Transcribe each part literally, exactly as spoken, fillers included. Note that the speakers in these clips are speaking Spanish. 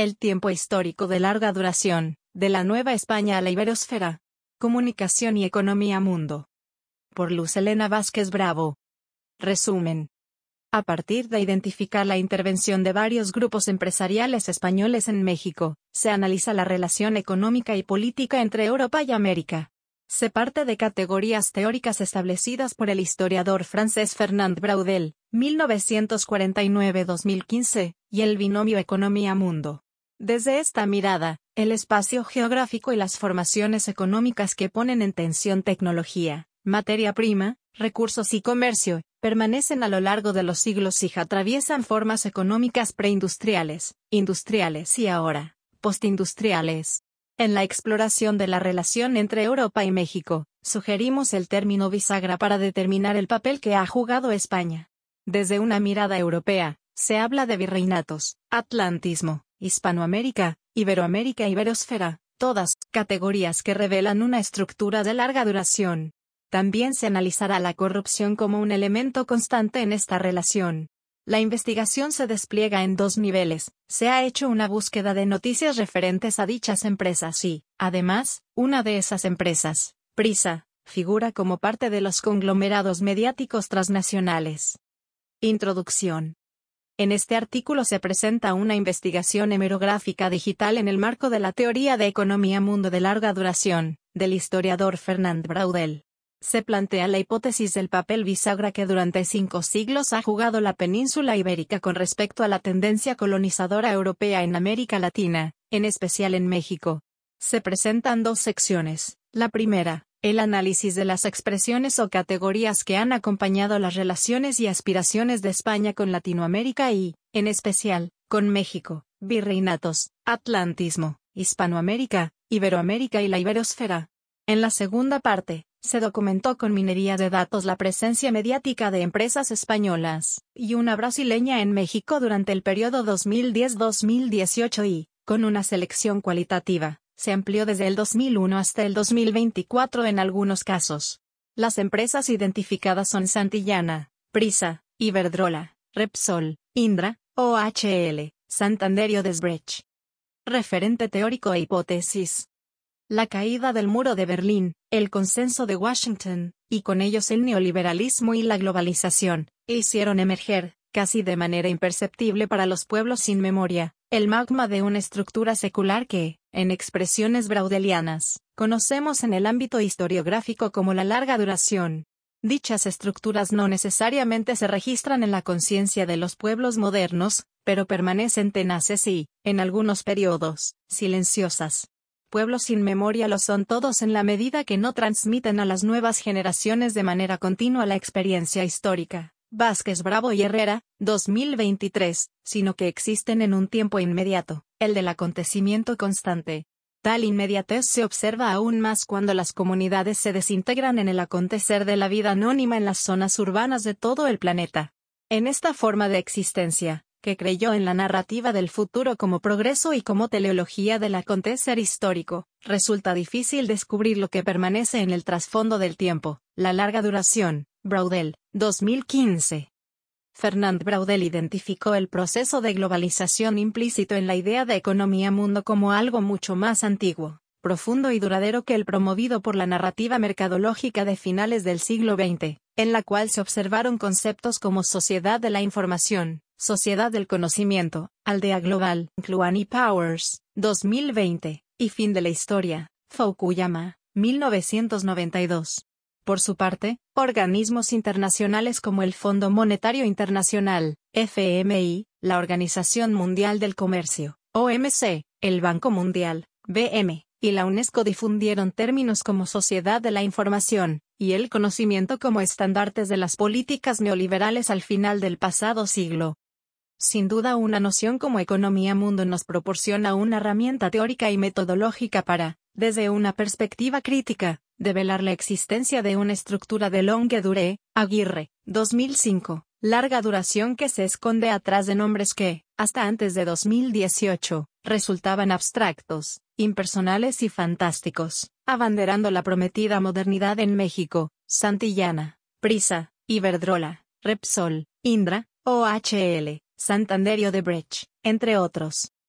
El tiempo histórico de larga duración, de la Nueva España a la Iberosfera. Comunicación y Economía Mundo. Por Luz Helena Vázquez Bravo. Resumen. A partir de identificar la intervención de varios grupos empresariales españoles en México, se analiza la relación económica y política entre Europa y América. Se parte de categorías teóricas establecidas por el historiador francés Fernand Braudel, mil novecientos cuarenta y nueve a dos mil quince, y el binomio Economía-Mundo. Desde esta mirada, el espacio geográfico y las formaciones económicas que ponen en tensión tecnología, materia prima, recursos y comercio, permanecen a lo largo de los siglos y atraviesan formas económicas preindustriales, industriales y ahora, postindustriales. En la exploración de la relación entre Europa y México, sugerimos el término bisagra para determinar el papel que ha jugado España. Desde una mirada europea, se habla de virreinatos, atlantismo, Hispanoamérica, Iberoamérica e Iberosfera, todas categorías que revelan una estructura de larga duración. También se analizará la corrupción como un elemento constante en esta relación. La investigación se despliega en dos niveles. Se ha hecho una búsqueda de noticias referentes a dichas empresas y, además, una de esas empresas, Prisa, figura como parte de los conglomerados mediáticos transnacionales. Introducción. En este artículo se presenta una investigación hemerográfica digital en el marco de la teoría de economía mundo de larga duración, del historiador Fernand Braudel. Se plantea la hipótesis del papel bisagra que durante cinco siglos ha jugado la península ibérica con respecto a la tendencia colonizadora europea en América Latina, en especial en México. Se presentan dos secciones. La primera, el análisis de las expresiones o categorías que han acompañado las relaciones y aspiraciones de España con Latinoamérica y, en especial, con México, virreinatos, atlantismo, Hispanoamérica, Iberoamérica y la Iberosfera. En la segunda parte, se documentó con minería de datos la presencia mediática de empresas españolas y una brasileña en México durante el periodo dos mil diez a dos mil dieciocho y, con una selección cualitativa, se amplió desde el dos mil uno hasta el dos mil veinticuatro en algunos casos. Las empresas identificadas son Santillana, Prisa, Iberdrola, Repsol, Indra, O H L, Santander y Odebrecht. Referente teórico e hipótesis. La caída del muro de Berlín, el consenso de Washington, y con ellos el neoliberalismo y la globalización, hicieron emerger, casi de manera imperceptible para los pueblos sin memoria, el magma de una estructura secular que, en expresiones braudelianas, conocemos en el ámbito historiográfico como la larga duración. Dichas estructuras no necesariamente se registran en la conciencia de los pueblos modernos, pero permanecen tenaces y, en algunos periodos, silenciosas. Pueblos sin memoria lo son todos en la medida que no transmiten a las nuevas generaciones de manera continua la experiencia histórica. Vázquez Bravo y Herrera, dos mil veintitrés, sino que existen en un tiempo inmediato, el del acontecimiento constante. Tal inmediatez se observa aún más cuando las comunidades se desintegran en el acontecer de la vida anónima en las zonas urbanas de todo el planeta. En esta forma de existencia, que creyó en la narrativa del futuro como progreso y como teleología del acontecer histórico, resulta difícil descubrir lo que permanece en el trasfondo del tiempo, la larga duración. Braudel, dos mil quince. Fernand Braudel identificó el proceso de globalización implícito en la idea de economía mundo como algo mucho más antiguo, profundo y duradero que el promovido por la narrativa mercadológica de finales del siglo veinte, en la cual se observaron conceptos como sociedad de la información, sociedad del conocimiento, aldea global, Kluani Powers, dos mil veinte, y fin de la historia, Fukuyama, mil novecientos noventa y dos. Por su parte, organismos internacionales como el Fondo Monetario Internacional, F M I, la Organización Mundial del Comercio, O M C, el Banco Mundial, B M, y la UNESCO difundieron términos como sociedad de la información y el conocimiento como estandartes de las políticas neoliberales al final del pasado siglo. Sin duda, una noción como economía mundo nos proporciona una herramienta teórica y metodológica para, desde una perspectiva crítica, develar la existencia de una estructura de longue durée, Aguirre, dos mil cinco, larga duración que se esconde atrás de nombres que, hasta antes de dos mil dieciocho, resultaban abstractos, impersonales y fantásticos, abanderando la prometida modernidad en México, Santillana, Prisa, Iberdrola, Repsol, Indra, O H L, Santander y Odebrecht, entre otros.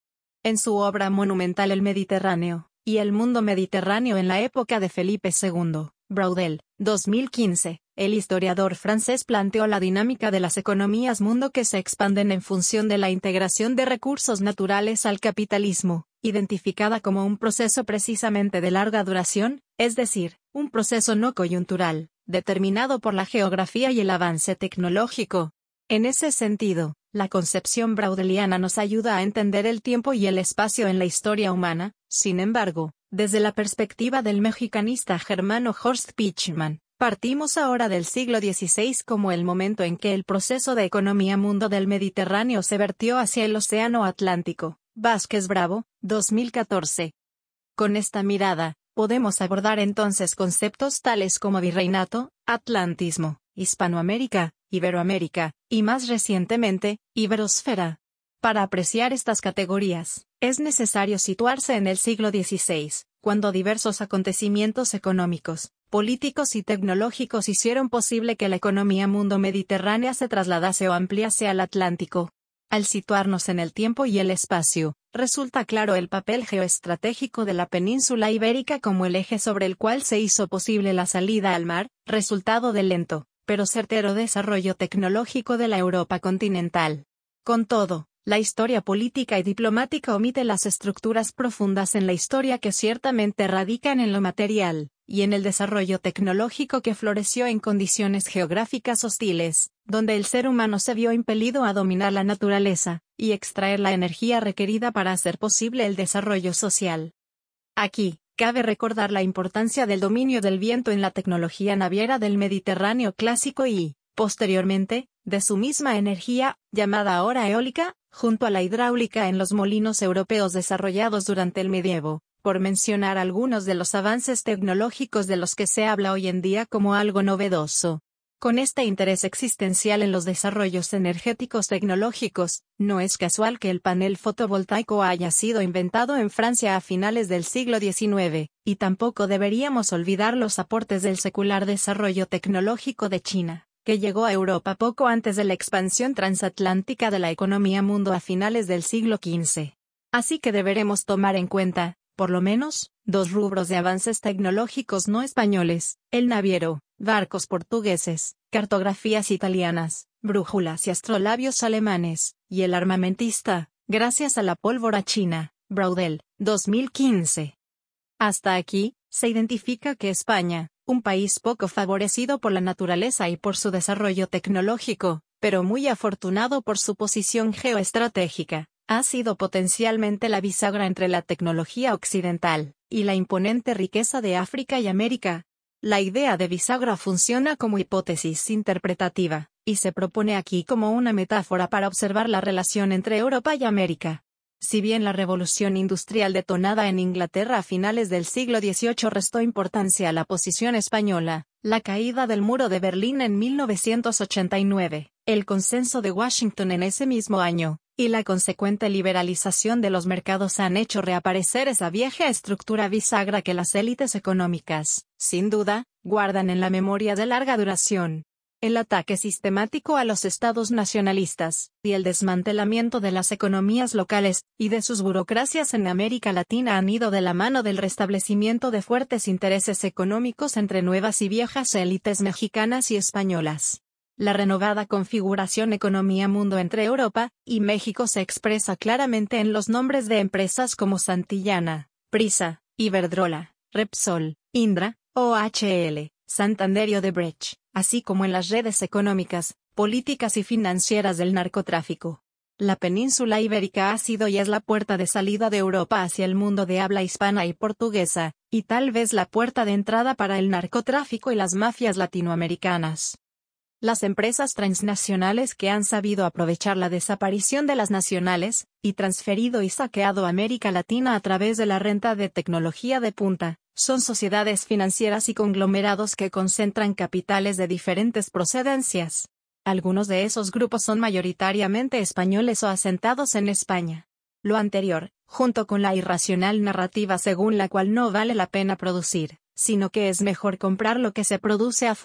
en su obra monumental El Mediterráneo y el mundo mediterráneo en la época de Felipe segundo, Braudel, dos mil quince, el historiador francés planteó la dinámica de las economías mundo que se expanden en función de la integración de recursos naturales al capitalismo, identificada como un proceso precisamente de larga duración, es decir, un proceso no coyuntural, determinado por la geografía y el avance tecnológico. En ese sentido, la concepción braudeliana nos ayuda a entender el tiempo y el espacio en la historia humana. Sin embargo, desde la perspectiva del mexicanista germano Horst Pichman, partimos ahora del siglo dieciséis como el momento en que el proceso de economía mundo del Mediterráneo se vertió hacia el Océano Atlántico. Vázquez Bravo, dos mil catorce. Con esta mirada, podemos abordar entonces conceptos tales como virreinato, atlantismo, Hispanoamérica, Iberoamérica, y más recientemente, Iberosfera. Para apreciar estas categorías, es necesario situarse en el siglo dieciséis, cuando diversos acontecimientos económicos, políticos y tecnológicos hicieron posible que la economía mundo mediterránea se trasladase o ampliase al Atlántico. Al situarnos en el tiempo y el espacio, resulta claro el papel geoestratégico de la península ibérica como el eje sobre el cual se hizo posible la salida al mar, resultado del lento, pero certero desarrollo tecnológico de la Europa continental. Con todo, la historia política y diplomática omite las estructuras profundas en la historia que ciertamente radican en lo material, y en el desarrollo tecnológico que floreció en condiciones geográficas hostiles, donde el ser humano se vio impelido a dominar la naturaleza, y extraer la energía requerida para hacer posible el desarrollo social. Aquí, cabe recordar la importancia del dominio del viento en la tecnología naviera del Mediterráneo clásico y, posteriormente, de su misma energía, llamada ahora eólica, junto a la hidráulica en los molinos europeos desarrollados durante el medievo, por mencionar algunos de los avances tecnológicos de los que se habla hoy en día como algo novedoso. Con este interés existencial en los desarrollos energéticos tecnológicos, no es casual que el panel fotovoltaico haya sido inventado en Francia a finales del siglo diecinueve, y tampoco deberíamos olvidar los aportes del secular desarrollo tecnológico de China, que llegó a Europa poco antes de la expansión transatlántica de la economía mundo a finales del siglo quince. Así que deberemos tomar en cuenta, por lo menos, dos rubros de avances tecnológicos no españoles: el naviero, barcos portugueses, cartografías italianas, brújulas y astrolabios alemanes, y el armamentista, gracias a la pólvora china. Braudel, dos mil quince. Hasta aquí, se identifica que España, un país poco favorecido por la naturaleza y por su desarrollo tecnológico, pero muy afortunado por su posición geoestratégica, ha sido potencialmente la bisagra entre la tecnología occidental y la imponente riqueza de África y América. La idea de bisagra funciona como hipótesis interpretativa, y se propone aquí como una metáfora para observar la relación entre Europa y América. Si bien la revolución industrial detonada en Inglaterra a finales del siglo dieciocho restó importancia a la posición española, la caída del muro de Berlín en mil novecientos ochenta y nueve, el consenso de Washington en ese mismo año, y la consecuente liberalización de los mercados han hecho reaparecer esa vieja estructura bisagra que las élites económicas, sin duda, guardan en la memoria de larga duración. El ataque sistemático a los estados nacionalistas, y el desmantelamiento de las economías locales, y de sus burocracias en América Latina han ido de la mano del restablecimiento de fuertes intereses económicos entre nuevas y viejas élites mexicanas y españolas. La renovada configuración economía-mundo entre Europa y México se expresa claramente en los nombres de empresas como Santillana, Prisa, Iberdrola, Repsol, Indra, O H L, Santander y Odebrecht, así como en las redes económicas, políticas y financieras del narcotráfico. La península ibérica ha sido y es la puerta de salida de Europa hacia el mundo de habla hispana y portuguesa, y tal vez la puerta de entrada para el narcotráfico y las mafias latinoamericanas. Las empresas transnacionales que han sabido aprovechar la desaparición de las nacionales, y transferido y saqueado América Latina a través de la renta de tecnología de punta, son sociedades financieras y conglomerados que concentran capitales de diferentes procedencias. Algunos de esos grupos son mayoritariamente españoles o asentados en España. Lo anterior, junto con la irracional narrativa según la cual no vale la pena producir, sino que es mejor comprar lo que se produce afuera,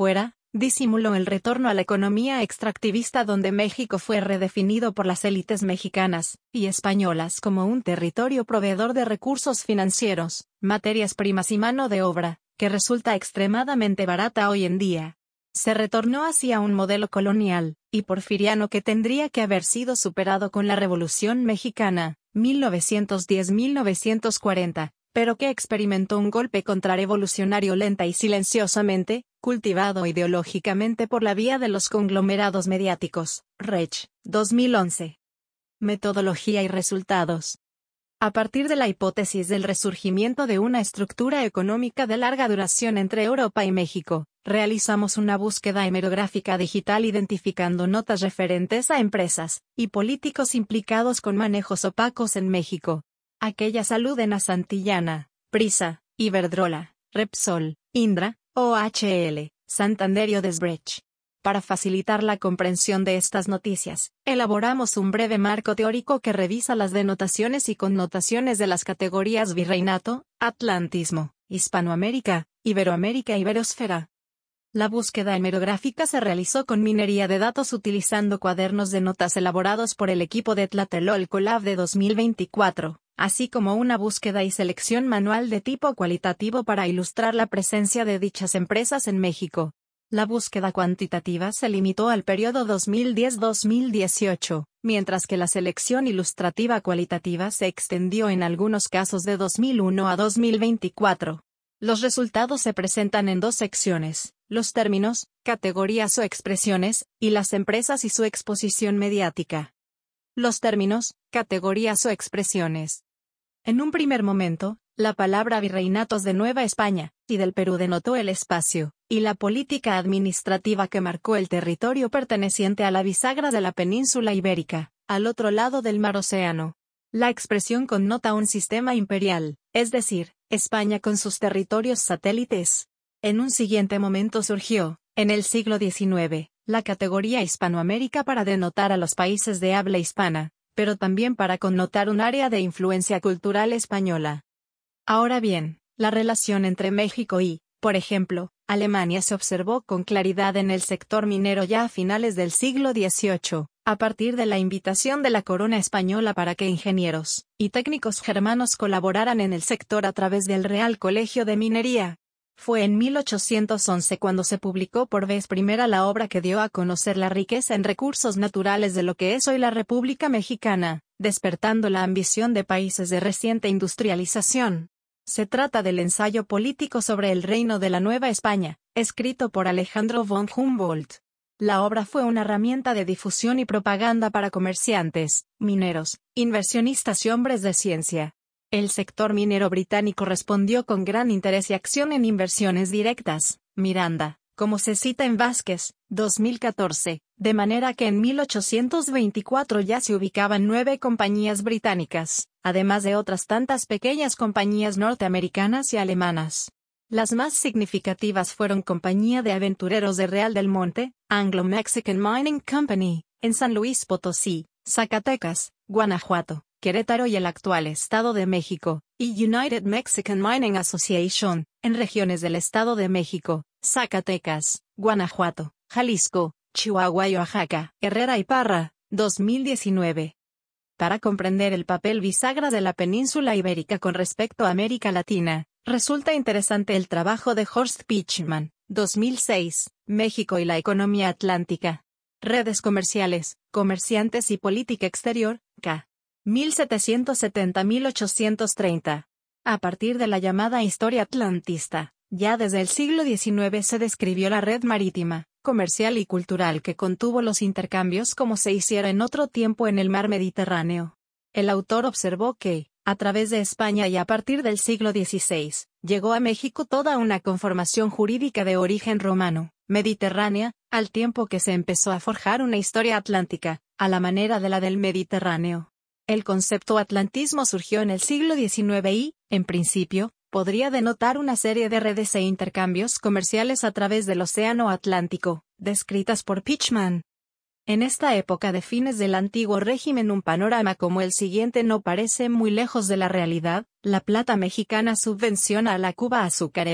disimuló el retorno a la economía extractivista donde México fue redefinido por las élites mexicanas y españolas como un territorio proveedor de recursos financieros, materias primas y mano de obra, que resulta extremadamente barata hoy en día. Se retornó hacia un modelo colonial y porfiriano que tendría que haber sido superado con la Revolución Mexicana, mil novecientos diez a mil novecientos cuarenta, pero que experimentó un golpe contrarrevolucionario lenta y silenciosamente, cultivado ideológicamente por la vía de los conglomerados mediáticos. Rech, dos mil once. Metodología y resultados. A partir de la hipótesis del resurgimiento de una estructura económica de larga duración entre Europa y México, realizamos una búsqueda hemerográfica digital identificando notas referentes a empresas y políticos implicados con manejos opacos en México. Aquellas aluden a Santillana, Prisa, Iberdrola, Repsol, Indra, O H L, Santander y Odebrecht. Para facilitar la comprensión de estas noticias, elaboramos un breve marco teórico que revisa las denotaciones y connotaciones de las categorías virreinato, atlantismo, Hispanoamérica, Iberoamérica e Iberosfera. La búsqueda hemerográfica se realizó con minería de datos utilizando cuadernos de notas elaborados por el equipo de Tlatelolco Lab de dos mil veinticuatro, así como una búsqueda y selección manual de tipo cualitativo para ilustrar la presencia de dichas empresas en México. La búsqueda cuantitativa se limitó al periodo dos mil diez a dos mil dieciocho, mientras que la selección ilustrativa cualitativa se extendió en algunos casos de dos mil uno a dos mil veinticuatro. Los resultados se presentan en dos secciones: los términos, categorías o expresiones, y las empresas y su exposición mediática. Los términos, categorías o expresiones. En un primer momento, la palabra virreinatos de Nueva España y del Perú denotó el espacio y la política administrativa que marcó el territorio perteneciente a la bisagra de la península ibérica, al otro lado del mar Océano. La expresión connota un sistema imperial, es decir, España con sus territorios satélites. En un siguiente momento surgió, en el siglo diecinueve, la categoría Hispanoamérica para denotar a los países de habla hispana, pero también para connotar un área de influencia cultural española. Ahora bien, la relación entre México y, por ejemplo, Alemania se observó con claridad en el sector minero ya a finales del siglo dieciocho, a partir de la invitación de la corona española para que ingenieros y técnicos germanos colaboraran en el sector a través del Real Colegio de Minería. Fue en mil ochocientos once cuando se publicó por vez primera la obra que dio a conocer la riqueza en recursos naturales de lo que es hoy la República Mexicana, despertando la ambición de países de reciente industrialización. Se trata del ensayo político sobre el reino de la Nueva España, escrito por Alejandro von Humboldt. La obra fue una herramienta de difusión y propaganda para comerciantes, mineros, inversionistas y hombres de ciencia. El sector minero británico respondió con gran interés y acción en inversiones directas, Miranda, como se cita en Vázquez, dos mil catorce, de manera que en mil ochocientos veinticuatro ya se ubicaban nueve compañías británicas, además de otras tantas pequeñas compañías norteamericanas y alemanas. Las más significativas fueron Compañía de Aventureros de Real del Monte, Anglo-Mexican Mining Company, en San Luis Potosí, Zacatecas, Guanajuato, Querétaro y el actual Estado de México, y United Mexican Mining Association, en regiones del Estado de México, Zacatecas, Guanajuato, Jalisco, Chihuahua y Oaxaca. Herrera y Parra, dos mil diecinueve. Para comprender el papel bisagra de la península ibérica con respecto a América Latina, resulta interesante el trabajo de Horst Pichman, dos mil seis, México y la economía atlántica. Redes comerciales, comerciantes y política exterior, K. mil setecientos setenta a mil ochocientos treinta. A partir de la llamada historia atlantista, ya desde el siglo diecinueve se describió la red marítima, comercial y cultural que contuvo los intercambios como se hiciera en otro tiempo en el mar Mediterráneo. El autor observó que, a través de España y a partir del siglo dieciséis, llegó a México toda una conformación jurídica de origen romano, mediterránea, al tiempo que se empezó a forjar una historia atlántica, a la manera de la del Mediterráneo. El concepto atlantismo surgió en el siglo diecinueve y, en principio, podría denotar una serie de redes e intercambios comerciales a través del Océano Atlántico, descritas por Pichman. En esta época de fines del antiguo régimen un panorama como el siguiente no parece muy lejos de la realidad. La plata mexicana subvenciona a la Cuba azucarera,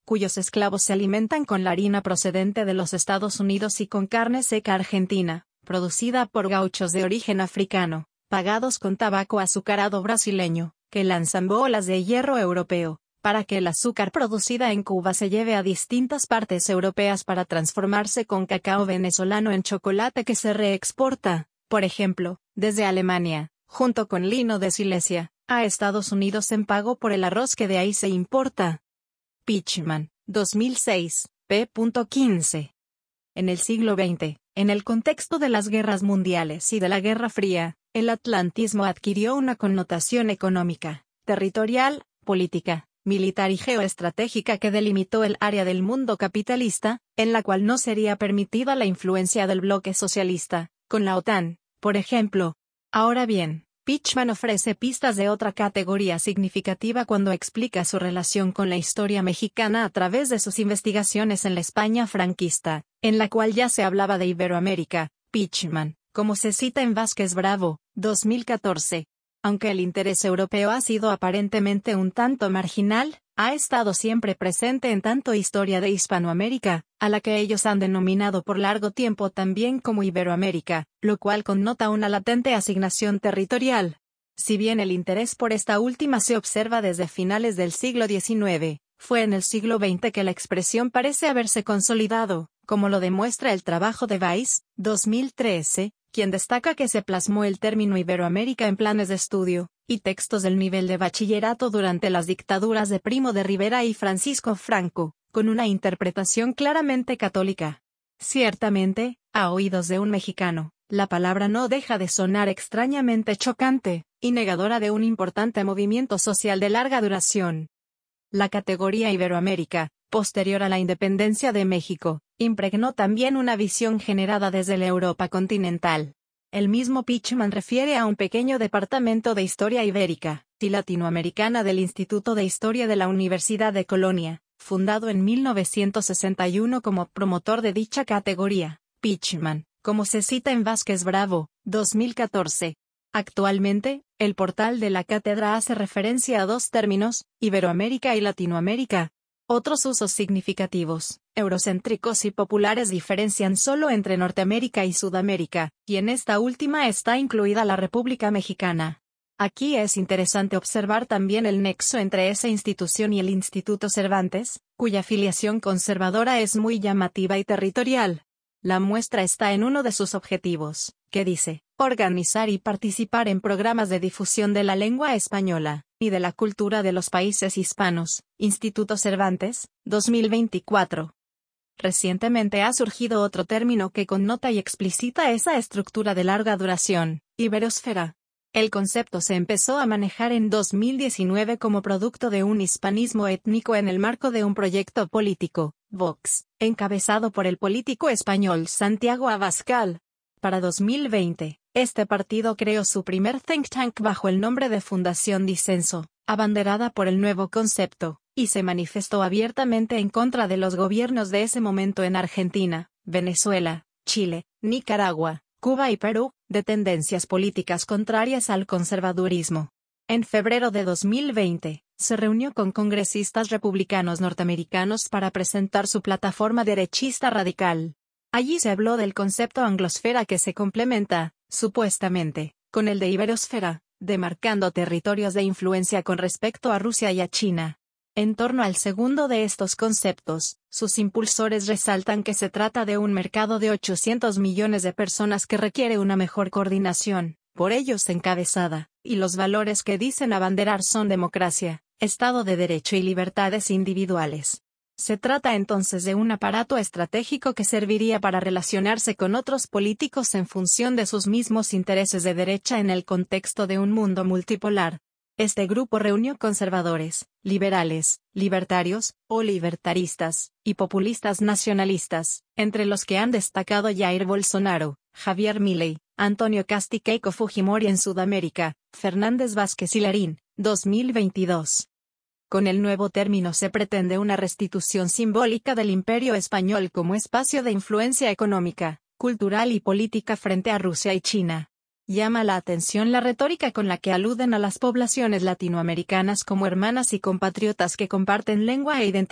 cuyos esclavos se alimentan con la harina procedente de los Estados Unidos y con carne seca argentina, producida por gauchos de origen africano, pagados con tabaco azucarado brasileño, que lanzan bolas de hierro europeo, para que el azúcar producida en Cuba se lleve a distintas partes europeas para transformarse con cacao venezolano en chocolate que se reexporta, por ejemplo, desde Alemania, junto con lino de Silesia, a Estados Unidos en pago por el arroz que de ahí se importa. Pichman, dos mil seis, p. quince. En el siglo veinte, en el contexto de las guerras mundiales y de la Guerra Fría, el atlantismo adquirió una connotación económica, territorial, política, militar y geoestratégica que delimitó el área del mundo capitalista, en la cual no sería permitida la influencia del bloque socialista, con la OTAN, por ejemplo. Ahora bien, Pichman ofrece pistas de otra categoría significativa cuando explica su relación con la historia mexicana a través de sus investigaciones en la España franquista, en la cual ya se hablaba de Iberoamérica. Pichman, como se cita en Vázquez Bravo, dos mil catorce. Aunque el interés europeo ha sido aparentemente un tanto marginal, ha estado siempre presente en tanto historia de Hispanoamérica, a la que ellos han denominado por largo tiempo también como Iberoamérica, lo cual connota una latente asignación territorial. Si bien el interés por esta última se observa desde finales del siglo diecinueve, fue en el siglo veinte que la expresión parece haberse consolidado, como lo demuestra el trabajo de Weiss, dos mil trece, quien destaca que se plasmó el término Iberoamérica en planes de estudio y textos del nivel de bachillerato durante las dictaduras de Primo de Rivera y Francisco Franco, con una interpretación claramente católica. Ciertamente, a oídos de un mexicano, la palabra no deja de sonar extrañamente chocante, y negadora de un importante movimiento social de larga duración. La categoría Iberoamérica, posterior a la independencia de México, impregnó también una visión generada desde la Europa continental. El mismo Pichman refiere a un pequeño departamento de historia ibérica y latinoamericana del Instituto de Historia de la Universidad de Colonia, fundado en mil novecientos sesenta y uno como promotor de dicha categoría. Pichman, como se cita en Vázquez Bravo, dos mil catorce. Actualmente, el portal de la cátedra hace referencia a dos términos, Iberoamérica y Latinoamérica. Otros usos significativos, eurocéntricos y populares diferencian solo entre Norteamérica y Sudamérica, y en esta última está incluida la República Mexicana. Aquí es interesante observar también el nexo entre esa institución y el Instituto Cervantes, cuya filiación conservadora es muy llamativa y territorial. La muestra está en uno de sus objetivos, que dice, organizar y participar en programas de difusión de la lengua española y de la cultura de los países hispanos. Instituto Cervantes, dos mil veinticuatro. Recientemente ha surgido otro término que connota y explicita esa estructura de larga duración, iberosfera. El concepto se empezó a manejar en dos mil diecinueve como producto de un hispanismo étnico en el marco de un proyecto político, Vox, encabezado por el político español Santiago Abascal. Para dos mil veinte, este partido creó su primer think tank bajo el nombre de Fundación Disenso, abanderada por el nuevo concepto, y se manifestó abiertamente en contra de los gobiernos de ese momento en Argentina, Venezuela, Chile, Nicaragua, Cuba y Perú, de tendencias políticas contrarias al conservadurismo. En febrero de dos mil veinte, se reunió con congresistas republicanos norteamericanos para presentar su plataforma derechista radical. Allí se habló del concepto anglosfera que se complementa, supuestamente, con el de iberosfera, demarcando territorios de influencia con respecto a Rusia y a China. En torno al segundo de estos conceptos, sus impulsores resaltan que se trata de un mercado de ochocientos millones de personas que requiere una mejor coordinación, por ellos encabezada, y los valores que dicen abanderar son democracia, Estado de Derecho y libertades individuales. Se trata entonces de un aparato estratégico que serviría para relacionarse con otros políticos en función de sus mismos intereses de derecha en el contexto de un mundo multipolar. Este grupo reunió conservadores, liberales, libertarios, o libertaristas, y populistas nacionalistas, entre los que han destacado Jair Bolsonaro, Javier Milei, Antonio Cast y Keiko Fujimori en Sudamérica, Fernández Vázquez y Larín, dos mil veintidós. Con el nuevo término se pretende una restitución simbólica del Imperio español como espacio de influencia económica, cultural y política frente a Rusia y China. Llama la atención la retórica con la que aluden a las poblaciones latinoamericanas como hermanas y compatriotas que comparten lengua e identidad,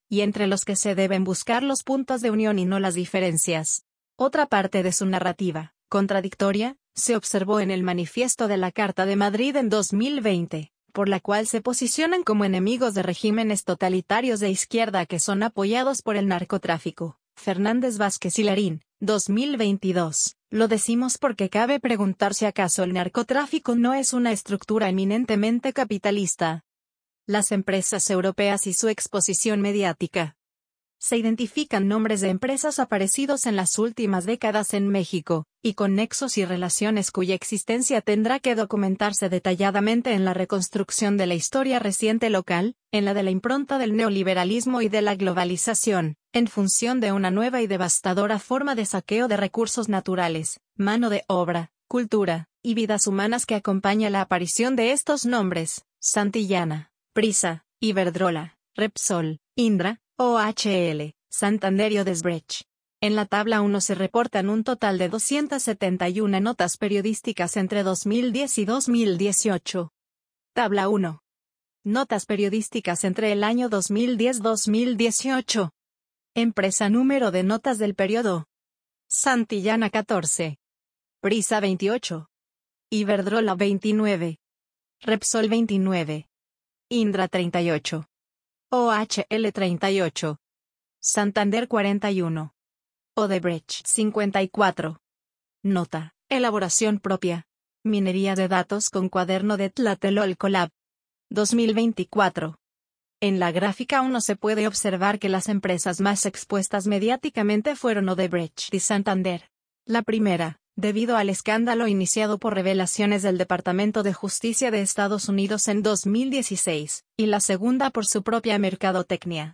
y entre los que se deben buscar los puntos de unión y no las diferencias. Otra parte de su narrativa, contradictoria, se observó en el manifiesto de la Carta de Madrid en dos mil veinte, por la cual se posicionan como enemigos de regímenes totalitarios de izquierda que son apoyados por el narcotráfico. Fernández Vázquez y Larín, dos mil veintidós. Lo decimos porque cabe preguntar si acaso el narcotráfico no es una estructura eminentemente capitalista. Las empresas europeas y su exposición mediática. Se identifican nombres de empresas aparecidos en las últimas décadas en México, y con nexos y relaciones cuya existencia tendrá que documentarse detalladamente en la reconstrucción de la historia reciente local, en la de la impronta del neoliberalismo y de la globalización, en función de una nueva y devastadora forma de saqueo de recursos naturales, mano de obra, cultura, y vidas humanas que acompaña la aparición de estos nombres: Santillana, Prisa, Iberdrola, Repsol, Indra, O H L, Santander y Odebrecht. En la tabla uno se reportan un total de doscientas setenta y una notas periodísticas entre dos mil diez y dos mil dieciocho. Tabla uno. Notas periodísticas entre el año dos mil diez y dos mil dieciocho. Empresa número de notas del periodo: Santillana catorce. Prisa veintiocho. Iberdrola veintinueve. Repsol veintinueve. Indra treinta y ocho. O H L treinta y ocho. Santander cuarenta y uno. Odebrecht cincuenta y cuatro. Nota: elaboración propia. Minería de datos con cuaderno de Tlatelolco dos mil veinticuatro. En la gráfica uno se puede observar que las empresas más expuestas mediáticamente fueron Odebrecht y Santander. La primera, debido al escándalo iniciado por revelaciones del Departamento de Justicia de Estados Unidos en dos mil dieciséis, y la segunda por su propia mercadotecnia.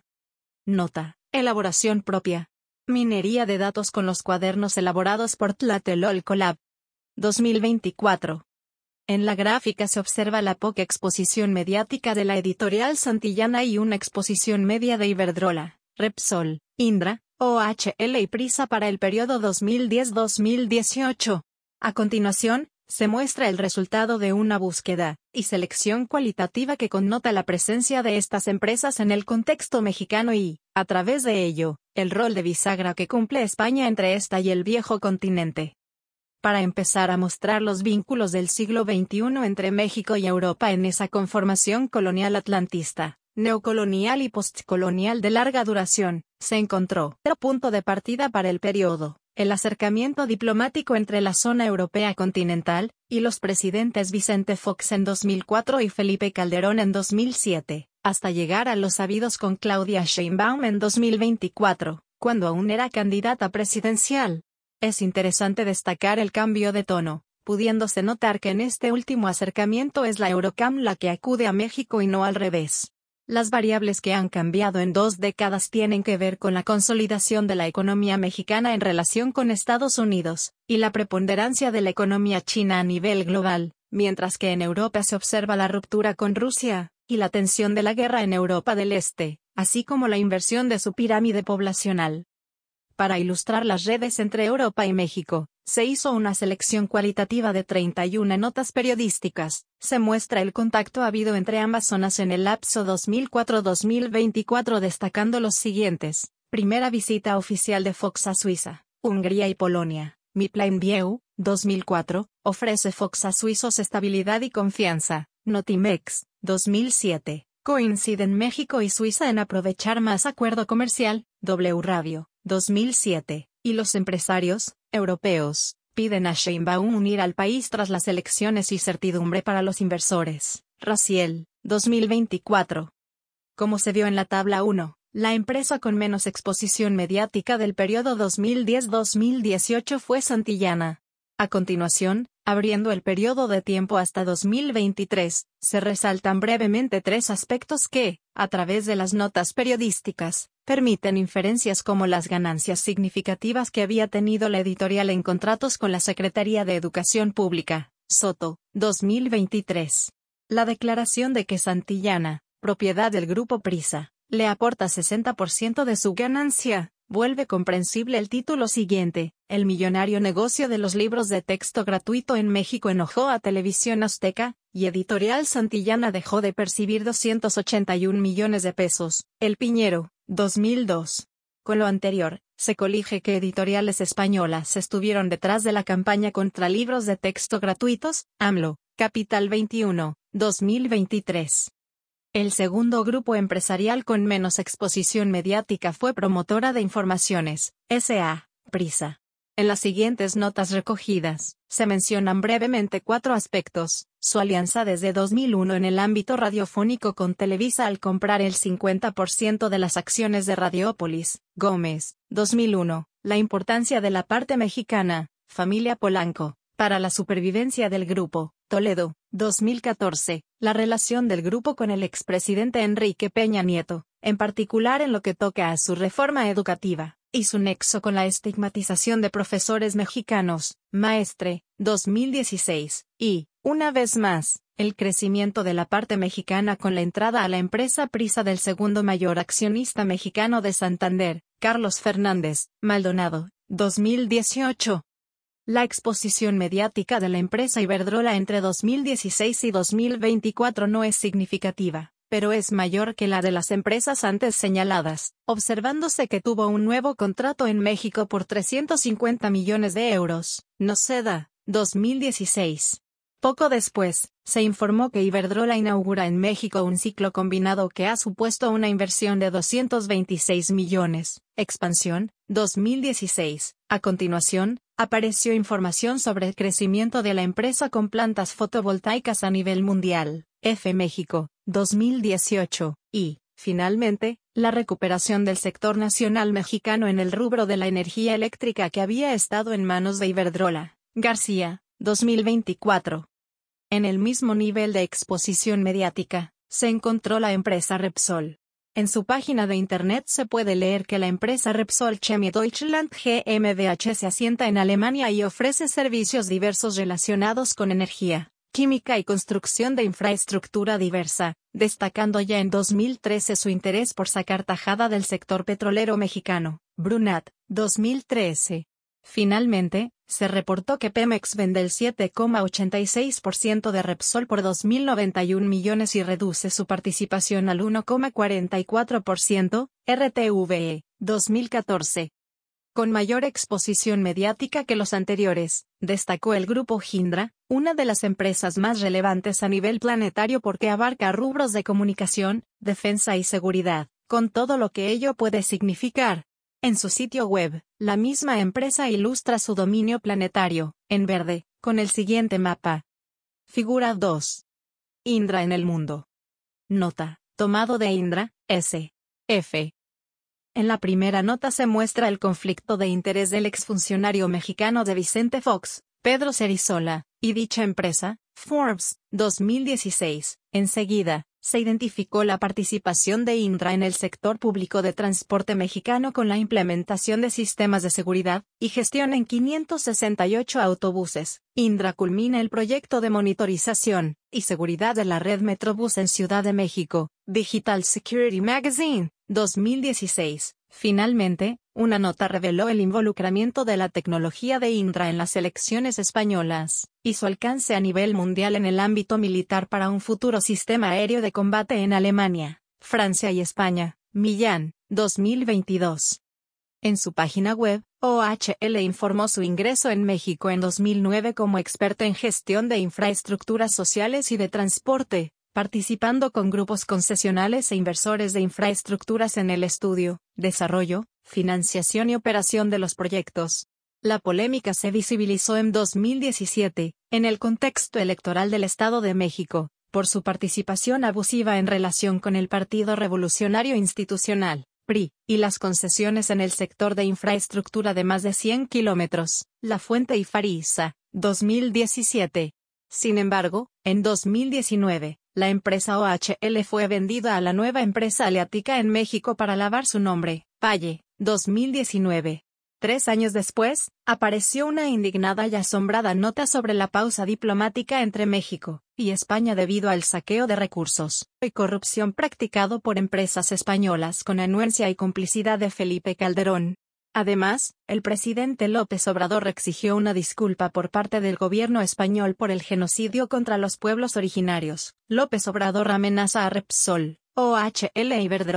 Nota: elaboración propia. Minería de datos con los cuadernos elaborados por Tlatelolco dos mil veinticuatro. En la gráfica se observa la poca exposición mediática de la editorial Santillana y una exposición media de Iberdrola, Repsol, Indra, O H L y Prisa para el periodo dos mil diez a dos mil dieciocho. A continuación, se muestra el resultado de una búsqueda y selección cualitativa que connota la presencia de estas empresas en el contexto mexicano y, a través de ello, el rol de bisagra que cumple España entre esta y el viejo continente. Para empezar a mostrar los vínculos del siglo veintiuno entre México y Europa en esa conformación colonial atlantista, neocolonial y postcolonial de larga duración, se encontró el punto de partida para el periodo, el acercamiento diplomático entre la zona europea continental, y los presidentes Vicente Fox en dos mil cuatro y Felipe Calderón en dos mil siete, hasta llegar a los habidos con Claudia Sheinbaum en dos mil veinticuatro, cuando aún era candidata presidencial. Es interesante destacar el cambio de tono, pudiéndose notar que en este último acercamiento es la Eurocam la que acude a México y no al revés. Las variables que han cambiado en dos décadas tienen que ver con la consolidación de la economía mexicana en relación con Estados Unidos, y la preponderancia de la economía china a nivel global, mientras que en Europa se observa la ruptura con Rusia, y la tensión de la guerra en Europa del Este, así como la inversión de su pirámide poblacional. Para ilustrar las redes entre Europa y México, se hizo una selección cualitativa de treinta y una notas periodísticas. Se muestra el contacto habido entre ambas zonas en el lapso dos mil cuatro a dos mil veinticuatro, destacando los siguientes: primera visita oficial de Fox a Suiza, Hungría y Polonia. Mi Plan View, dos mil cuatro, ofrece Fox a suizos estabilidad y confianza. Notimex, dos mil siete. Coinciden México y Suiza en aprovechar más acuerdo comercial. W Radio, dos mil siete. Y los empresarios europeos piden a Sheinbaum unir al país tras las elecciones y certidumbre para los inversores. Raziel, dos mil veinticuatro. Como se vio en la tabla uno, la empresa con menos exposición mediática del periodo dos mil diez a dos mil dieciocho fue Santillana. A continuación, abriendo el periodo de tiempo hasta dos mil veintitrés, se resaltan brevemente tres aspectos que, a través de las notas periodísticas, permiten inferencias como las ganancias significativas que había tenido la editorial en contratos con la Secretaría de Educación Pública, Soto, dos mil veintitrés. La declaración de que Santillana, propiedad del Grupo Prisa, le aporta sesenta por ciento de su ganancia, vuelve comprensible el título siguiente: el millonario negocio de los libros de texto gratuito en México enojó a Televisión Azteca, y Editorial Santillana dejó de percibir doscientos ochenta y un millones de pesos. El Piñero, dos mil dos. Con lo anterior, se colige que editoriales españolas estuvieron detrás de la campaña contra libros de texto gratuitos, AMLO, Capital veintiuno, dos mil veintitrés. El segundo grupo empresarial con menos exposición mediática fue Promotora de Informaciones, S A, Prisa. En las siguientes notas recogidas, se mencionan brevemente cuatro aspectos: su alianza desde dos mil uno en el ámbito radiofónico con Televisa al comprar el cincuenta por ciento de las acciones de Radiópolis, Gómez, dos mil uno, la importancia de la parte mexicana, familia Polanco, para la supervivencia del grupo, Toledo, dos mil catorce, la relación del grupo con el expresidente Enrique Peña Nieto, en particular en lo que toca a su reforma educativa, y su nexo con la estigmatización de profesores mexicanos, Maestre, dos mil dieciséis, y, una vez más, el crecimiento de la parte mexicana con la entrada a la empresa Prisa del segundo mayor accionista mexicano de Santander, Carlos Fernández Maldonado, dos mil dieciocho. La exposición mediática de la empresa Iberdrola entre dos mil dieciséis y dos mil veinticuatro no es significativa, pero es mayor que la de las empresas antes señaladas, observándose que tuvo un nuevo contrato en México por trescientos cincuenta millones de euros, Noceda, dos mil dieciséis. Poco después, se informó que Iberdrola inaugura en México un ciclo combinado que ha supuesto una inversión de doscientos veintiséis millones, Expansión, dos mil dieciséis. A continuación, apareció información sobre el crecimiento de la empresa con plantas fotovoltaicas a nivel mundial, F México, dos mil dieciocho, y, finalmente, la recuperación del sector nacional mexicano en el rubro de la energía eléctrica que había estado en manos de Iberdrola, García, dos mil veinticuatro. En el mismo nivel de exposición mediática, se encontró la empresa Repsol. En su página de internet se puede leer que la empresa Repsol Chemie Deutschland GmbH se asienta en Alemania y ofrece servicios diversos relacionados con energía, química y construcción de infraestructura diversa, destacando ya en dos mil trece su interés por sacar tajada del sector petrolero mexicano, Brunat, dos mil trece. Finalmente, se reportó que Pemex vende el siete coma ochenta y seis por ciento de Repsol por dos mil noventa y un millones y reduce su participación al uno coma cuarenta y cuatro por ciento, R T V E, dos mil catorce. Con mayor exposición mediática que los anteriores, destacó el grupo Hyndra, una de las empresas más relevantes a nivel planetario porque abarca rubros de comunicación, defensa y seguridad, con todo lo que ello puede significar. En su sitio web, la misma empresa ilustra su dominio planetario, en verde, con el siguiente mapa. Figura dos. Indra en el mundo. Nota, tomado de Indra, S. F. En la primera nota se muestra el conflicto de interés del exfuncionario mexicano de Vicente Fox, Pedro Cerizola, y dicha empresa, Forbes, dos mil dieciséis. Enseguida, se identificó la participación de Indra en el sector público de transporte mexicano con la implementación de sistemas de seguridad y gestión en quinientos sesenta y ocho autobuses. Indra culmina el proyecto de monitorización y seguridad de la red Metrobús en Ciudad de México, Digital Security Magazine, dos mil dieciséis. Finalmente, una nota reveló el involucramiento de la tecnología de Indra en las elecciones españolas, y su alcance a nivel mundial en el ámbito militar para un futuro sistema aéreo de combate en Alemania, Francia y España, Millán, dos mil veintidós. En su página web, O H L informó su ingreso en México en dos mil nueve como experto en gestión de infraestructuras sociales y de transporte, participando con grupos concesionales e inversores de infraestructuras en el estudio, desarrollo, financiación y operación de los proyectos. La polémica se visibilizó en dos mil diecisiete, en el contexto electoral del Estado de México, por su participación abusiva en relación con el Partido Revolucionario Institucional, P R I, y las concesiones en el sector de infraestructura de más de cien kilómetros, La Fuente y Farisa, dos mil diecisiete. Sin embargo, en dos mil diecinueve, la empresa O H L fue vendida a la nueva empresa Aleatica en México para lavar su nombre, Valle, dos mil diecinueve. Tres años después, apareció una indignada y asombrada nota sobre la pausa diplomática entre México y España debido al saqueo de recursos y corrupción practicado por empresas españolas con anuencia y complicidad de Felipe Calderón. Además, el presidente López Obrador exigió una disculpa por parte del gobierno español por el genocidio contra los pueblos originarios. López Obrador amenaza a Repsol, O H L e Iberdrola,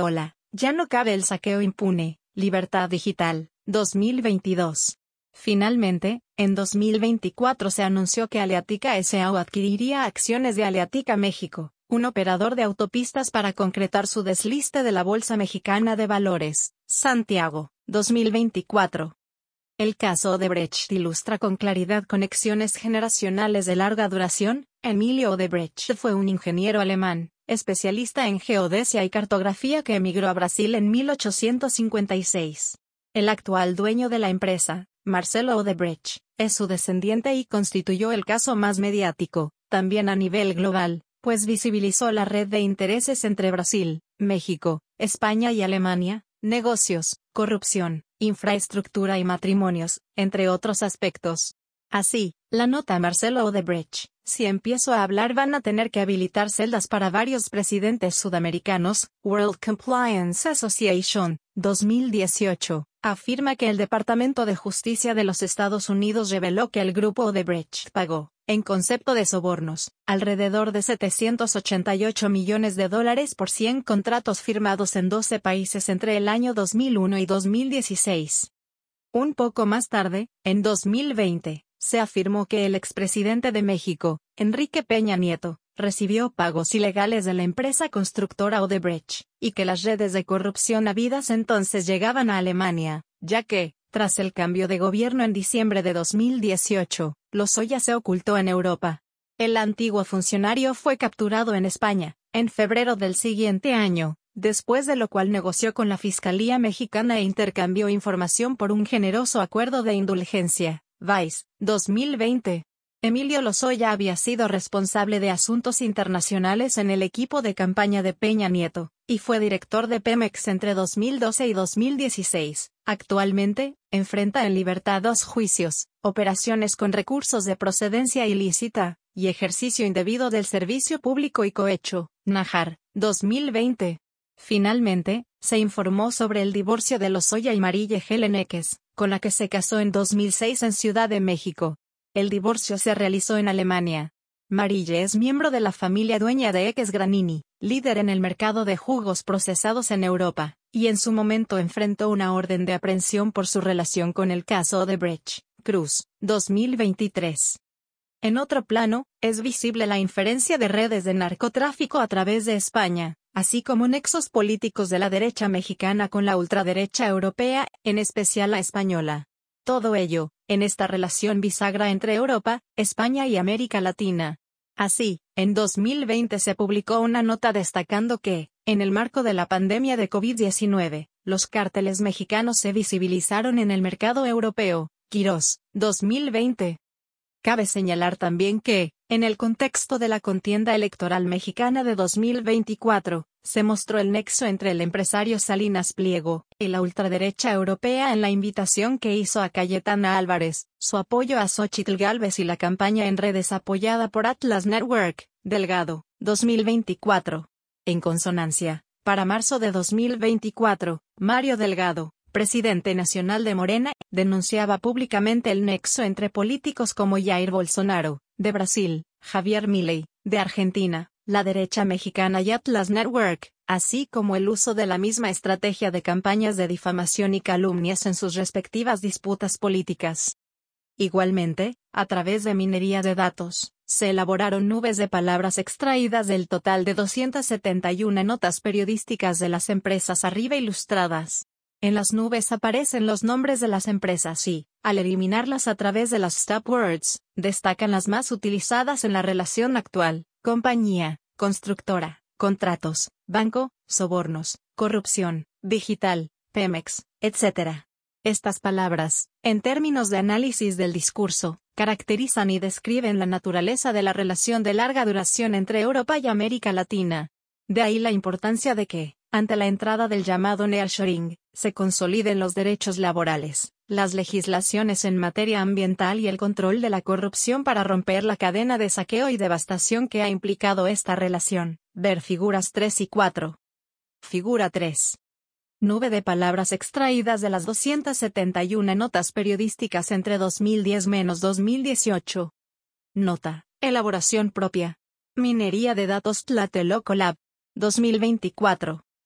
Ya no cabe el saqueo impune, Libertad Digital, dos mil veintidós. Finalmente, en dos mil veinticuatro se anunció que Aleatica S A adquiriría acciones de Aleatica México, un operador de autopistas, para concretar su desliste de la Bolsa Mexicana de Valores, Santiago, dos mil veinticuatro. El caso Odebrecht ilustra con claridad conexiones generacionales de larga duración. Emilio Odebrecht fue un ingeniero alemán, especialista en geodesia y cartografía, que emigró a Brasil en mil ochocientos cincuenta y seis. El actual dueño de la empresa, Marcelo Odebrecht, es su descendiente y constituyó el caso más mediático, también a nivel global, pues visibilizó la red de intereses entre Brasil, México, España y Alemania, negocios, corrupción, infraestructura y matrimonios, entre otros aspectos. Así, la nota Marcelo Odebrecht: si empiezo a hablar van a tener que habilitar celdas para varios presidentes sudamericanos. World Compliance Association, dos mil dieciocho, afirma que el Departamento de Justicia de los Estados Unidos reveló que el grupo Odebrecht pagó, en concepto de sobornos, alrededor de setecientos ochenta y ocho millones de dólares por cien contratos firmados en doce países entre el año dos mil uno y dos mil dieciséis. Un poco más tarde, en dos mil veinte, se afirmó que el expresidente de México, Enrique Peña Nieto, recibió pagos ilegales de la empresa constructora Odebrecht, y que las redes de corrupción habidas entonces llegaban a Alemania, ya que, tras el cambio de gobierno en diciembre de dos mil dieciocho, Lozoya se ocultó en Europa. El antiguo funcionario fue capturado en España, en febrero del siguiente año, después de lo cual negoció con la Fiscalía Mexicana e intercambió información por un generoso acuerdo de indulgencia. Vice, dos mil veinte. Emilio Lozoya había sido responsable de asuntos internacionales en el equipo de campaña de Peña Nieto, y fue director de Pemex entre dos mil doce y dos mil dieciséis. Actualmente, enfrenta en libertad dos juicios: operaciones con recursos de procedencia ilícita, y ejercicio indebido del servicio público y cohecho. Nájar, dos mil veinte. Finalmente, se informó sobre el divorcio de Lozoya y Marille Heleneques, con la que se casó en dos mil seis en Ciudad de México. El divorcio se realizó en Alemania. Marille es miembro de la familia dueña de Eques Granini, líder en el mercado de jugos procesados en Europa, y en su momento enfrentó una orden de aprehensión por su relación con el caso Odebrecht. Cruz, dos mil veintitrés. En otro plano, es visible la inferencia de redes de narcotráfico a través de España, así como nexos políticos de la derecha mexicana con la ultraderecha europea, en especial la española. Todo ello, en esta relación bisagra entre Europa, España y América Latina. Así, en dos mil veinte se publicó una nota destacando que, en el marco de la pandemia de COVID diecinueve, los cárteles mexicanos se visibilizaron en el mercado europeo. Quirós, dos mil veinte. Cabe señalar también que, en el contexto de la contienda electoral mexicana de dos mil veinticuatro, se mostró el nexo entre el empresario Salinas Pliego y la ultraderecha europea en la invitación que hizo a Cayetana Álvarez, su apoyo a Xóchitl Gálvez y la campaña en redes apoyada por Atlas Network. Delgado, dos mil veinticuatro. En consonancia, para marzo de dos mil veinticuatro, Mario Delgado, presidente nacional de Morena, denunciaba públicamente el nexo entre políticos como Jair Bolsonaro, de Brasil, Javier Milei, de Argentina, la derecha mexicana y Atlas Network, así como el uso de la misma estrategia de campañas de difamación y calumnias en sus respectivas disputas políticas. Igualmente, a través de minería de datos, se elaboraron nubes de palabras extraídas del total de doscientas setenta y una notas periodísticas de las empresas arriba ilustradas. En las nubes aparecen los nombres de las empresas y, al eliminarlas a través de las stop words, destacan las más utilizadas en la relación actual: compañía, constructora, contratos, banco, sobornos, corrupción, digital, Pemex, etcétera. Estas palabras, en términos de análisis del discurso, caracterizan y describen la naturaleza de la relación de larga duración entre Europa y América Latina. De ahí la importancia de que, ante la entrada del llamado nearshoring, se consoliden los derechos laborales, las legislaciones en materia ambiental y el control de la corrupción para romper la cadena de saqueo y devastación que ha implicado esta relación. Ver figuras tres y cuatro. Figura tres. Nube de palabras extraídas de las doscientas setenta y una notas periodísticas entre dos mil diez y dos mil dieciocho. Nota. Elaboración propia. Minería de datos Tlatelolco Lab. dos mil veinticuatro.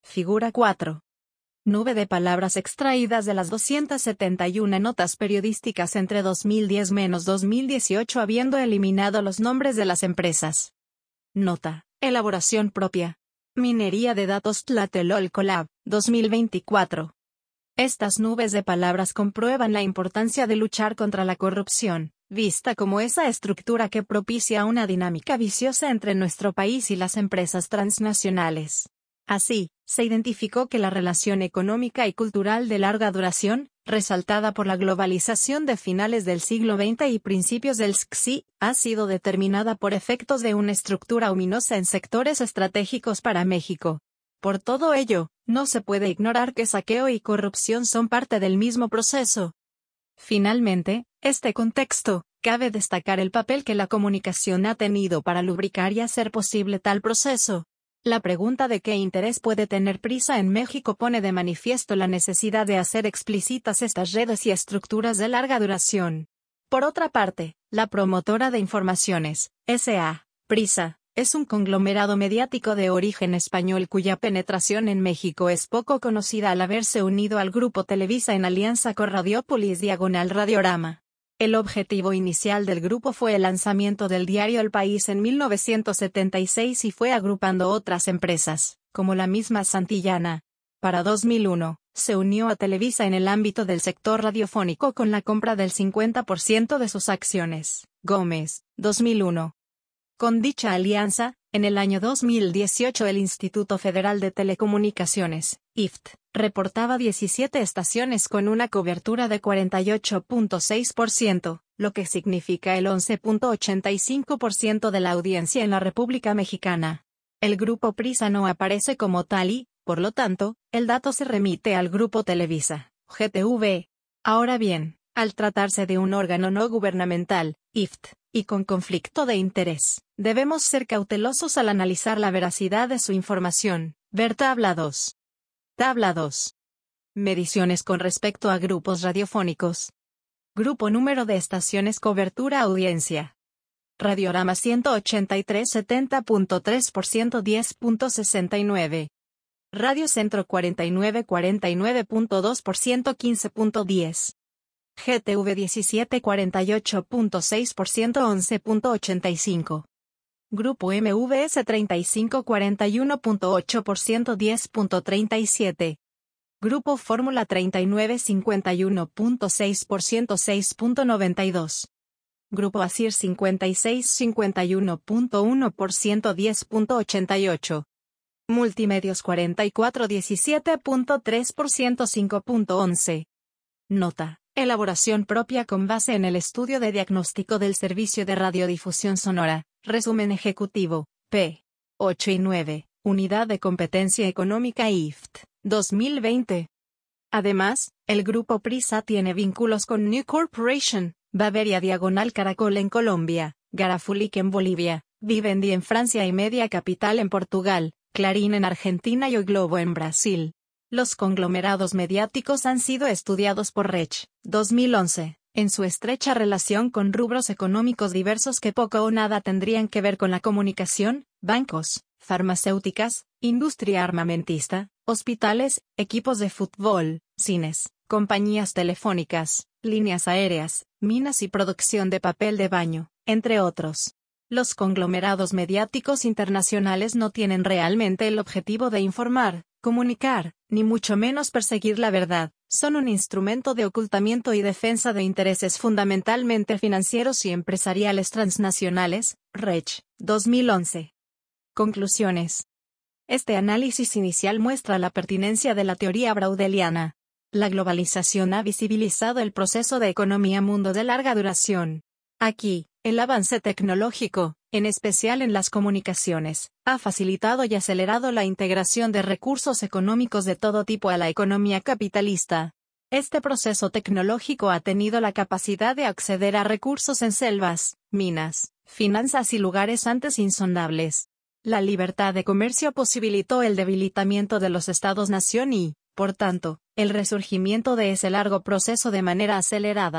Figura cuatro. Nube de palabras extraídas de las doscientas setenta y una notas periodísticas entre dos mil diez menos dos mil dieciocho habiendo eliminado los nombres de las empresas. Nota. Elaboración propia. Minería de datos Tlatelolco Lab, dos mil veinticuatro. Estas nubes de palabras comprueban la importancia de luchar contra la corrupción, vista como esa estructura que propicia una dinámica viciosa entre nuestro país y las empresas transnacionales. Así, se identificó que la relación económica y cultural de larga duración, resaltada por la globalización de finales del siglo veinte y principios del S C S I, ha sido determinada por efectos de una estructura ominosa en sectores estratégicos para México. Por todo ello, no se puede ignorar que saqueo y corrupción son parte del mismo proceso. Finalmente, este contexto, cabe destacar el papel que la comunicación ha tenido para lubricar y hacer posible tal proceso. La pregunta de qué interés puede tener Prisa en México pone de manifiesto la necesidad de hacer explícitas estas redes y estructuras de larga duración. Por otra parte, la promotora de informaciones, S A, Prisa, es un conglomerado mediático de origen español cuya penetración en México es poco conocida al haberse unido al Grupo Televisa en alianza con Radiopolis Diagonal Radiorama. El objetivo inicial del grupo fue el lanzamiento del diario El País en mil novecientos setenta y seis y fue agrupando otras empresas, como la misma Santillana. Para dos mil uno, se unió a Televisa en el ámbito del sector radiofónico con la compra del cincuenta por ciento de sus acciones. Gómez, dos mil uno. Con dicha alianza, en el año dos mil dieciocho el Instituto Federal de Telecomunicaciones, I F T, reportaba diecisiete estaciones con una cobertura de cuarenta y ocho punto seis por ciento, lo que significa el once punto ochenta y cinco por ciento de la audiencia en la República Mexicana. El grupo Prisa no aparece como tal y, por lo tanto, el dato se remite al Grupo Televisa, G T V. Ahora bien, al tratarse de un órgano no gubernamental, I F T, y con conflicto de interés, debemos ser cautelosos al analizar la veracidad de su información. Ver tabla dos. Tabla dos. Mediciones con respecto a grupos radiofónicos. Grupo número de estaciones cobertura audiencia. Radiorama ciento ochenta y tres setenta punto tres por ciento diez punto sesenta y nueve. Radio Centro cuarenta y nueve cuarenta y nueve punto dos por ciento quince punto diez. G T V diecisiete cuarenta y ocho punto seis por ciento once punto ochenta y cinco. Grupo M V S treinta y cinco cuarenta y uno punto ocho por ciento diez punto treinta y siete. Grupo Fórmula treinta y nueve cincuenta y uno punto seis por ciento seis punto noventa y dos. Grupo Asir cincuenta y seis cincuenta y uno punto uno por ciento diez punto ochenta y ocho. Multimedios cuarenta y cuatro diecisiete punto tres por ciento cinco punto once. Nota. Elaboración propia con base en el estudio de diagnóstico del Servicio de Radiodifusión Sonora, resumen ejecutivo, p. ocho y nueve, Unidad de Competencia Económica I F T, dos mil veinte. Además, el Grupo Prisa tiene vínculos con New Corporation, Bavaria Diagonal Caracol en Colombia, Garafulic en Bolivia, Vivendi en Francia y Media Capital en Portugal, Clarín en Argentina y O Globo en Brasil. Los conglomerados mediáticos han sido estudiados por Rech, dos mil once, en su estrecha relación con rubros económicos diversos que poco o nada tendrían que ver con la comunicación, bancos, farmacéuticas, industria armamentista, hospitales, equipos de fútbol, cines, compañías telefónicas, líneas aéreas, minas y producción de papel de baño, entre otros. Los conglomerados mediáticos internacionales no tienen realmente el objetivo de informar, comunicar, ni mucho menos perseguir la verdad, son un instrumento de ocultamiento y defensa de intereses fundamentalmente financieros y empresariales transnacionales. Rech, dos mil once. Conclusiones. Este análisis inicial muestra la pertinencia de la teoría braudeliana. La globalización ha visibilizado el proceso de economía mundo de larga duración. Aquí, el avance tecnológico, en especial en las comunicaciones, ha facilitado y acelerado la integración de recursos económicos de todo tipo a la economía capitalista. Este proceso tecnológico ha tenido la capacidad de acceder a recursos en selvas, minas, finanzas y lugares antes insondables. La libertad de comercio posibilitó el debilitamiento de los estados-nación y, por tanto, el resurgimiento de ese largo proceso de manera acelerada.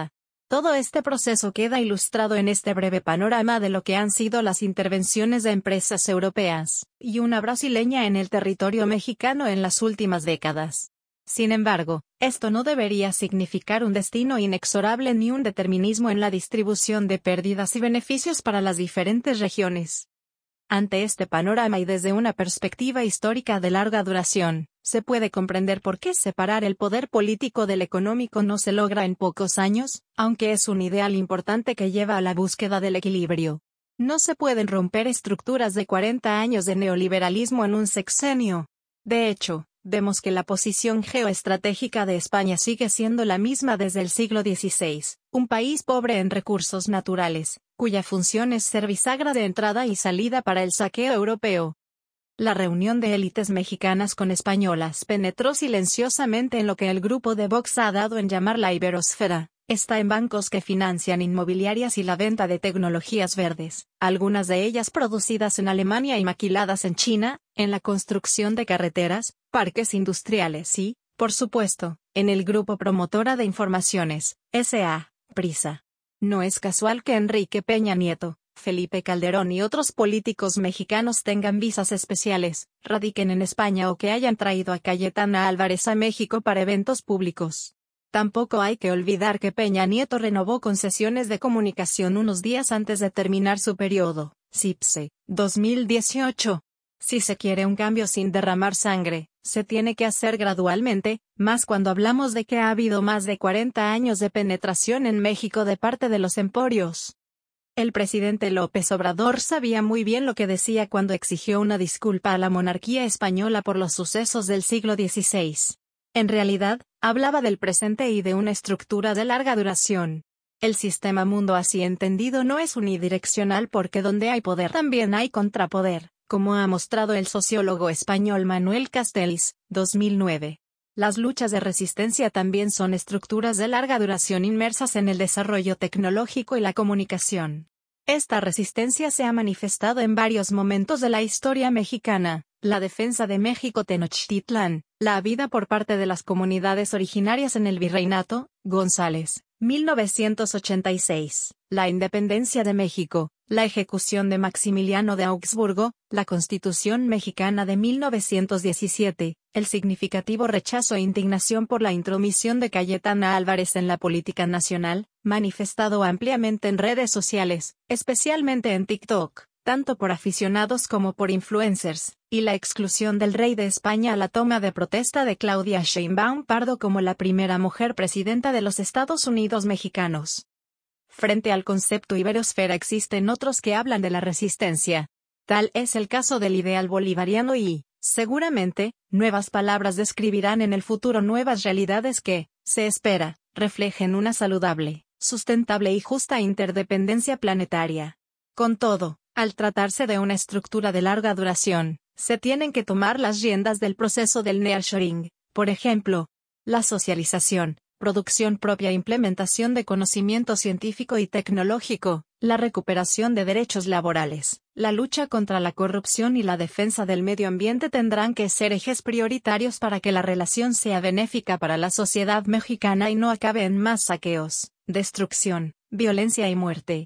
Todo este proceso queda ilustrado en este breve panorama de lo que han sido las intervenciones de empresas europeas y una brasileña en el territorio mexicano en las últimas décadas. Sin embargo, esto no debería significar un destino inexorable ni un determinismo en la distribución de pérdidas y beneficios para las diferentes regiones. Ante este panorama y desde una perspectiva histórica de larga duración, se puede comprender por qué separar el poder político del económico no se logra en pocos años, aunque es un ideal importante que lleva a la búsqueda del equilibrio. No se pueden romper estructuras de cuarenta años de neoliberalismo en un sexenio. De hecho, vemos que la posición geoestratégica de España sigue siendo la misma desde el siglo dieciséis, un país pobre en recursos naturales, cuya función es ser bisagra de entrada y salida para el saqueo europeo. La reunión de élites mexicanas con españolas penetró silenciosamente en lo que el grupo de Vox ha dado en llamar la iberosfera. Está en bancos que financian inmobiliarias y la venta de tecnologías verdes, algunas de ellas producidas en Alemania y maquiladas en China, en la construcción de carreteras, parques industriales y, por supuesto, en el grupo promotora de informaciones, S A, Prisa. No es casual que Enrique Peña Nieto, Felipe Calderón y otros políticos mexicanos tengan visas especiales, radiquen en España o que hayan traído a Cayetana Álvarez a México para eventos públicos. Tampoco hay que olvidar que Peña Nieto renovó concesiones de comunicación unos días antes de terminar su periodo, CIPSE, dos mil dieciocho. Si se quiere un cambio sin derramar sangre, se tiene que hacer gradualmente, más cuando hablamos de que ha habido más de cuarenta años de penetración en México de parte de los emporios. El presidente López Obrador sabía muy bien lo que decía cuando exigió una disculpa a la monarquía española por los sucesos del siglo dieciséis. En realidad, hablaba del presente y de una estructura de larga duración. El sistema mundo así entendido no es unidireccional porque donde hay poder también hay contrapoder, como ha mostrado el sociólogo español Manuel Castells, dos mil nueve. Las luchas de resistencia también son estructuras de larga duración inmersas en el desarrollo tecnológico y la comunicación. Esta resistencia se ha manifestado en varios momentos de la historia mexicana. La defensa de México Tenochtitlán, la vida por parte de las comunidades originarias en el Virreinato, González, mil novecientos ochenta y seis, la independencia de México, la ejecución de Maximiliano de Augsburgo, la Constitución mexicana de mil novecientos diecisiete, el significativo rechazo e indignación por la intromisión de Cayetana Álvarez en la política nacional, manifestado ampliamente en redes sociales, especialmente en TikTok, tanto por aficionados como por influencers, y la exclusión del rey de España a la toma de protesta de Claudia Sheinbaum Pardo como la primera mujer presidenta de los Estados Unidos mexicanos. Frente al concepto iberosfera existen otros que hablan de la resistencia. Tal es el caso del ideal bolivariano y, seguramente, nuevas palabras describirán en el futuro nuevas realidades que, se espera, reflejen una saludable, sustentable y justa interdependencia planetaria. Con todo, al tratarse de una estructura de larga duración, se tienen que tomar las riendas del proceso del nearshoring, por ejemplo, la socialización, producción propia e implementación de conocimiento científico y tecnológico, la recuperación de derechos laborales, la lucha contra la corrupción y la defensa del medio ambiente tendrán que ser ejes prioritarios para que la relación sea benéfica para la sociedad mexicana y no acabe en más saqueos, destrucción, violencia y muerte.